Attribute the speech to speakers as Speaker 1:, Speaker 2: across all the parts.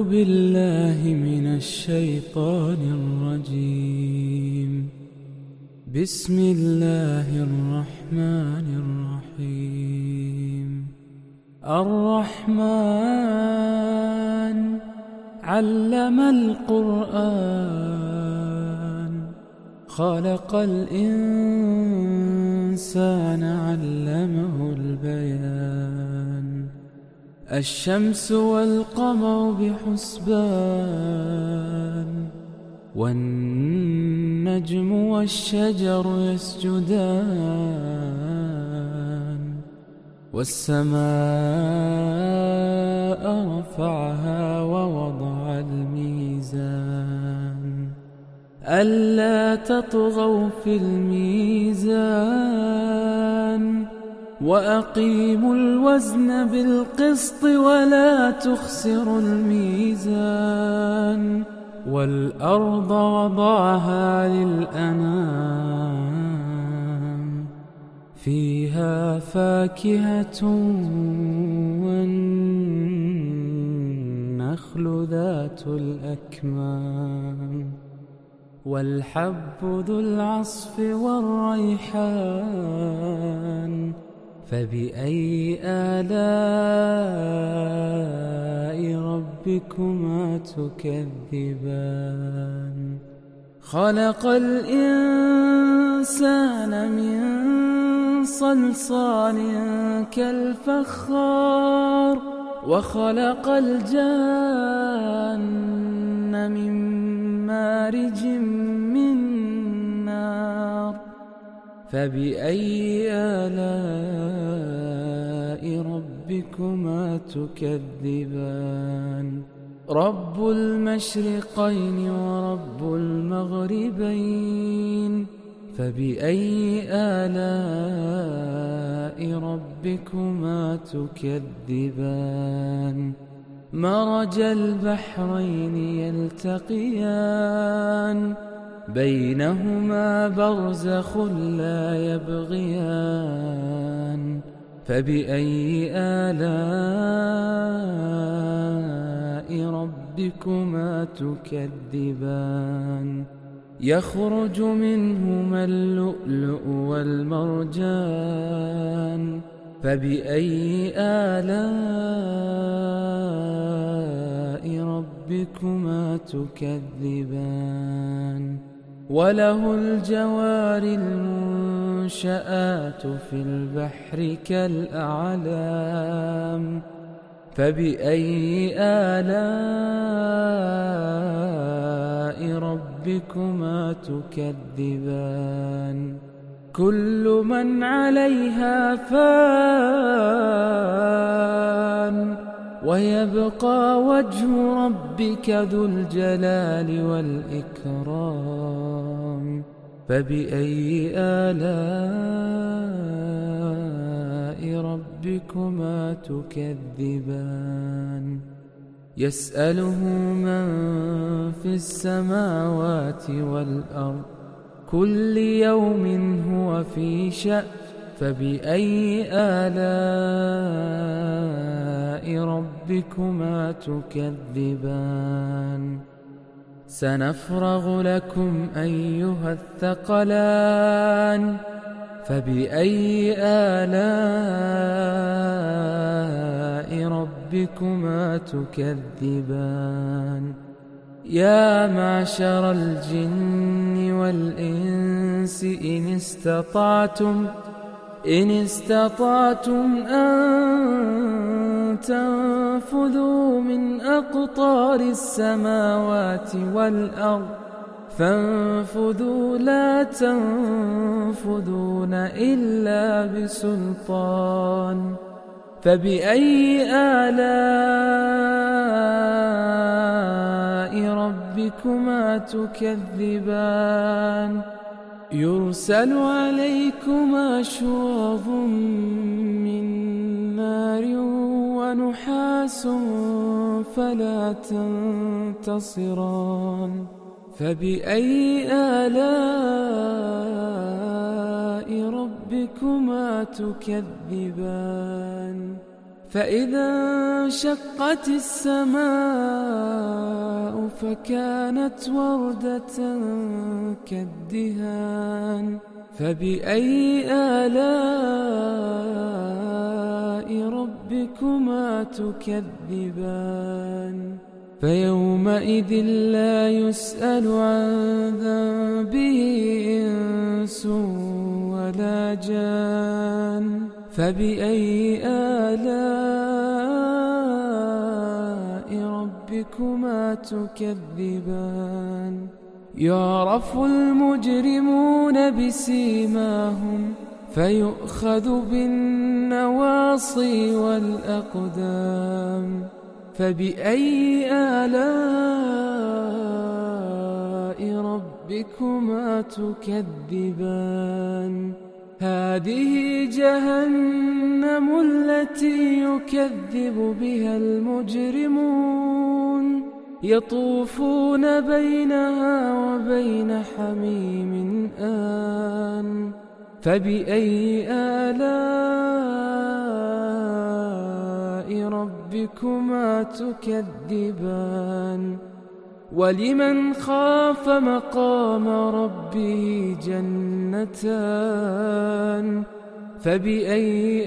Speaker 1: بالله من الشيطان الرجيم. بسم الله الرحمن الرحيم. الرحمن علم القرآن، خلق الإنسان علمه البيان. الشمس والقمر بحسبان، والنجم والشجر يسجدان. والسماء رفعها ووضع الميزان، ألا تطغوا في الميزان. وأقيموا الوزن بالقسط ولا تخسروا الميزان. والأرض وضعها للأنام، فيها فاكهة والنخل ذات الأكمام، والحب ذو العصف والريحان. فبأي آلاء ربكما تكذبان؟ خلق الإنسان من صلصال كالفخار، وخلق الجان من مارج من نار. فبأي آلاء ربكما تكذبان؟ رب المشرقين ورب المغربين. فبأي آلاء ربكما تكذبان؟ مرج البحرين يلتقيان، بينهما برزخ لا يبغيان. فبأي آلاء ربكما تكذبان؟ يخرج منهما اللؤلؤ والمرجان. فبأي آلاء ربكما تكذبان؟ وله الجوار المنشآت في البحر كالأعلام. فبأي آلاء ربكما تكذبان؟ كل من عليها فان، ويبقى وجه ربك ذو الجلال والإكرام. فبأي آلاء ربكما تكذبان؟ يسأله من في السماوات والأرض، كل يوم هو في شأن. فبأي آلاء ربكما تكذبان؟ سنفرغ لكم أيها الثقلان. فبأي آلاء ربكما تكذبان؟ يا معشر الجن والإنس إن استطعتم أن تنفذوا من أقطار السماوات والأرض فانفذوا، لا تنفذون إلا بسلطان. فبأي آلاء ربكما تكذبان؟ يرسل عليكما شواظ من نار ونحاس فلا تنتصران. فبأي آلاء ربكما تكذبان؟ فإذا انشقت السماء فكانت وردة كالدهان فبأي آلاء ربكما تكذبان فيومئذ لا يسأل عن ذنبه إنس ولا جان فبأي آلاء ربكما تكذبان يعرف المجرمون بسيماهم فيؤخذ بالنواصي والأقدام فبأي آلاء ربكما تكذبان هذه جهنم التي يكذب بها المجرمون يطوفون بينها وبين حميم آن فبأي آلاء ربكما تكذبان ولمن خاف مقام ربه جنتان فبأي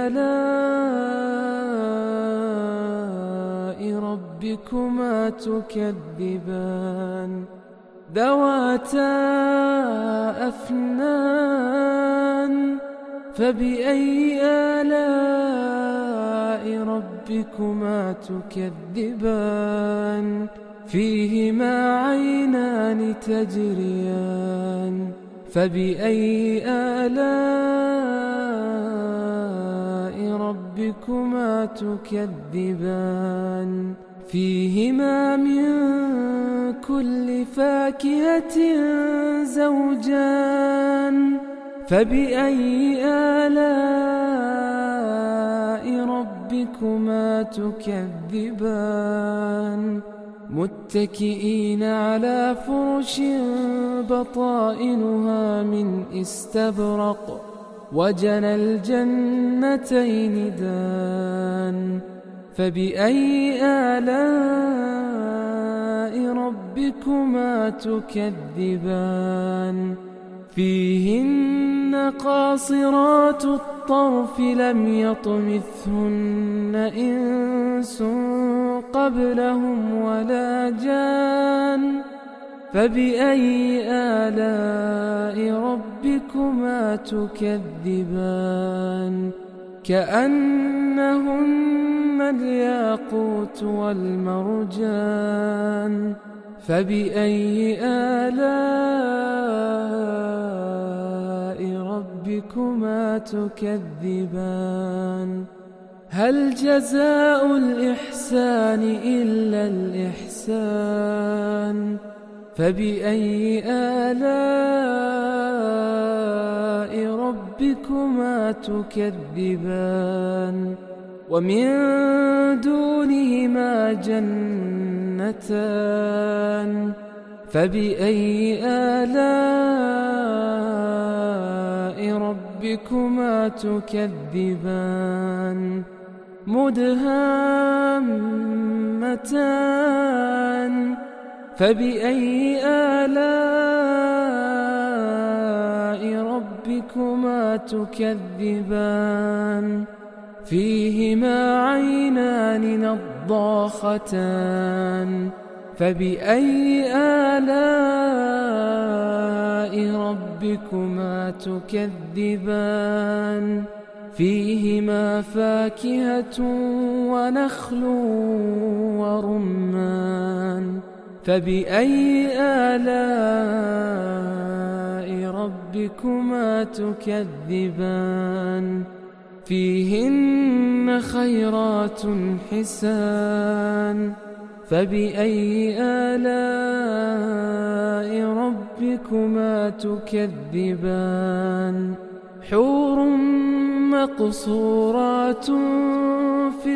Speaker 1: آلاء ربكما تكذبان ذواتا أفنان فبأي آلاء ربكما تكذبان فيهما عينان تجريان فبأي آلاء ربكما تكذبان فيهما من كل فاكهة زوجان فبأي آلاء ربكما تكذبان متكئين على فرش بطائنها من استبرق وجنى الجنتين دان فبأي آلاء ربكما تكذبان فيهن قاصرات الطرف لم يطمثهن إنس قبلهم ولا جان فبأي آلاء ربكما تكذبان كأنهن الياقوت والمرجان فبأي آلاء ربكما تكذبان هل جزاء الإحسان إلا الإحسان فبأي آلاء ربكما تكذبان ومن دونهما جنتان فبأي آلاء ربكما تكذبان مدهامتان فبأي آلاء ربكما تكذبان فيهما عينان نضاختان فبأي آلاء ربكما تكذبان فيهما فاكهة ونخل ورمان فبأي آلاء ربكما تكذبان فيهن خيرات حسان فبأي آلاء ربكما تكذبان حور مقصورات في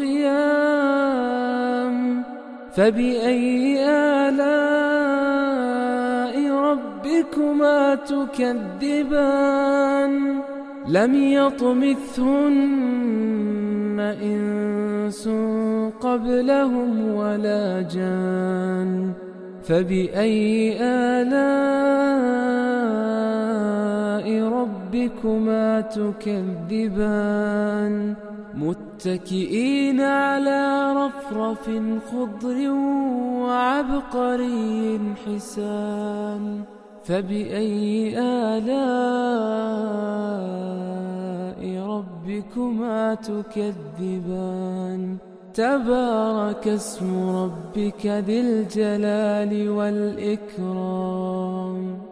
Speaker 1: الخيام فبأي آلاء ربكما تكذبان لم يطمثهن إنس قبلهم ولا جان فبأي آلاء ربكما تكذبان متكئين على رفرف خضر وعبقري حسان فبأي آلاء ربكما تكذبان تبارك اسم ربك ذي الجلال والإكرام